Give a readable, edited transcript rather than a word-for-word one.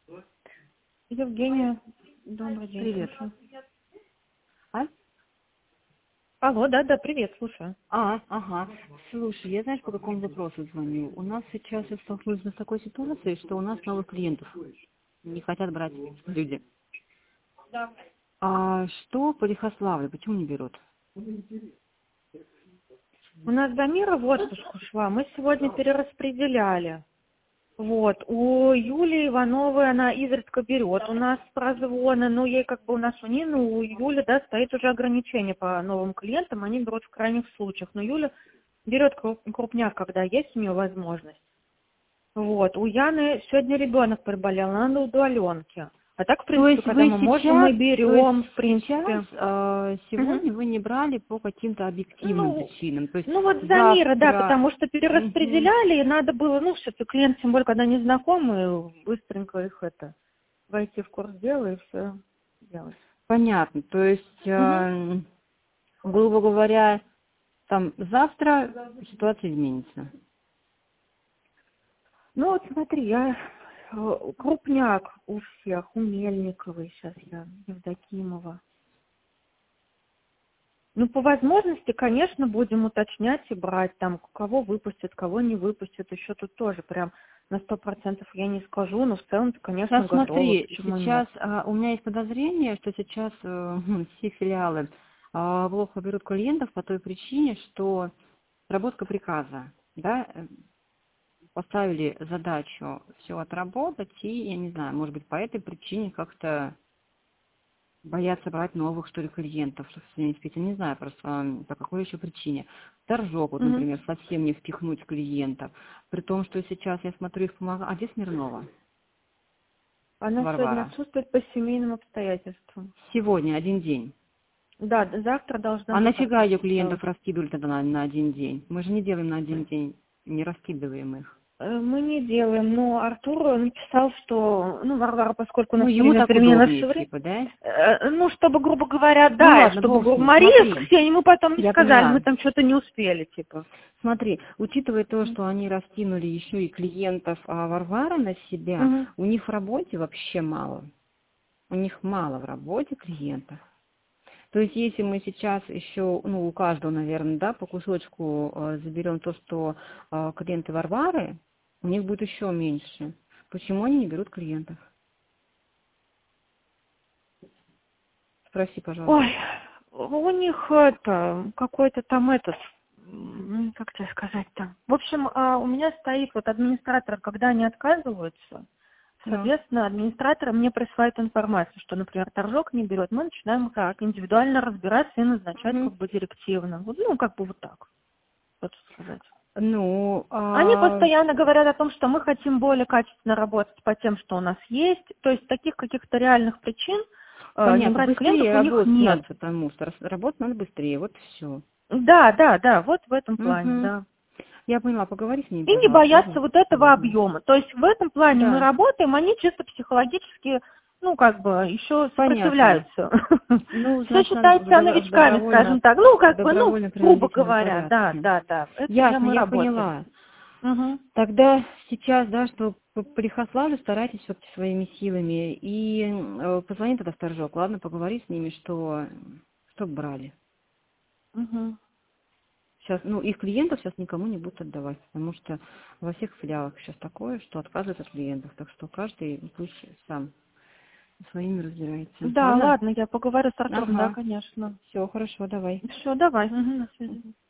Евгения, добрый день, Привет. слушаю. А? Алло, да, привет, слушаю. Ага. Слушай, я знаешь, по какому вопросу звоню? У нас сейчас я столкнулась с такой ситуацией, что у нас новых клиентов не хотят брать люди. Да. А что по Лихославлю? Почему не берут? У нас Дамира в отпуск ушла, мы сегодня перераспределяли. Вот, у Юлии Ивановой она изредка берет у нас прозвоны, но ей как бы у нас у Нины, у Юли, да, стоит уже ограничение по новым клиентам, они берут в крайних случаях. Но Юля берет крупняк, когда есть у нее возможность. Вот, у Яны сегодня ребенок приболел, она на удаленке. А так, в То принципе, есть когда вы мы можем, сейчас, мы то есть берем, в сейчас, принципе. Мгм. сегодня вы не брали по каким-то объективным Ну, причинам. То есть ну вот за мира, да, завтра. потому что Мгм. перераспределяли, и надо было, ну, все-таки клиент, тем более, когда незнакомые, быстренько их войти в курс дела и все делать. Понятно. То есть, Мгм. грубо говоря, там завтра ситуация изменится. Ну вот смотри, я крупняк у всех, у Мельниковой сейчас я, Евдокимова. Ну, по возможности, конечно, будем уточнять и брать, там, кого выпустят, кого не выпустят, еще тут тоже прям на 100% я не скажу, но в целом-то, конечно, Сейчас готовы, смотри, почему нет. сейчас у меня есть подозрение, что сейчас все филиалы плохо берут клиентов по той причине, что разработка приказа, да, поставили задачу все отработать, и, я не знаю, может быть, по этой причине как-то боятся брать новых, что ли, клиентов, что не спите, не знаю просто по какой еще причине. Торжок, вот, Мгм. например, совсем не впихнуть клиентов, при том, что сейчас я смотрю их помогаю. А где Смирнова? Она сегодня Варвара. отсутствует по семейным обстоятельствам. Сегодня один день. Да, завтра должна А быть нафига ее отпустка. клиентов раскидывали тогда на один день? Мы же не делаем на один день, не раскидываем их. Мы не делаем, но Артур написал, что, ну, Варвара, поскольку у Ну, нас ему время от так времени на удобнее, все время, типа, да? ну, чтобы, грубо говоря, Ну да, и ладно, чтобы бог с ним, Мария с смотри. Ксенией, мы потом не Я сказали, мы поняла. там что-то не успели, типа. Смотри, учитывая то, что они раскинули еще и клиентов Варвара на себя, Мгм. у них в работе вообще мало. У них мало в работе клиентов. То есть если мы сейчас еще, ну, у каждого, наверное, да, по кусочку заберем то, что клиенты Варвары, у них будет еще меньше. Почему они не берут клиентов? Спроси, пожалуйста. Ой, у них это, какой-то там этот, как тебе сказать-то. В общем, у меня стоит вот администратор, когда они отказываются, Ну, соответственно, администратор мне присылает информацию, что, например, торжок не берет. Мы начинаем так. индивидуально разбираться и назначать Мгм. как бы директивно. Вот, ну, как бы вот так, что сказать. Ну, Они постоянно говорят о том, что мы хотим более качественно работать по тем, что у нас есть. То есть таких каких-то реальных причин не понятно, брать клиентов быстрее у них работать нет. надо, потому что работать надо быстрее, вот и все. Да, вот в этом плане, Угу. да. Я поняла, поговори с ней, И не пожалуйста, ладно? боятся вот этого объема. То есть в этом плане мы Да, работаем, они чисто психологически, ну, как бы, еще понятно. сопротивляются. Ну, Все значит, надо считают себя новичками, скажем так. Ну, в как бы, ну, грубо добровольно-принудительном говоря, да, порядке. это Ясно, мы я работаем. поняла. Мгм. Тогда сейчас, да, что по Лихославлю старайтесь все-таки своими силами. И позвони тогда в Торжок, ладно, поговори с ними, что брали. Мгм. Сейчас, ну, их клиентов сейчас никому не будут отдавать, потому что во всех филиалах сейчас такое, что отказывают от клиентов. Так что каждый пусть сам своими разбирается. Да, Ладно? ладно, я поговорю с Артуром, да, Ага. конечно. Все, хорошо, давай. Все, давай. Мгм, на связи.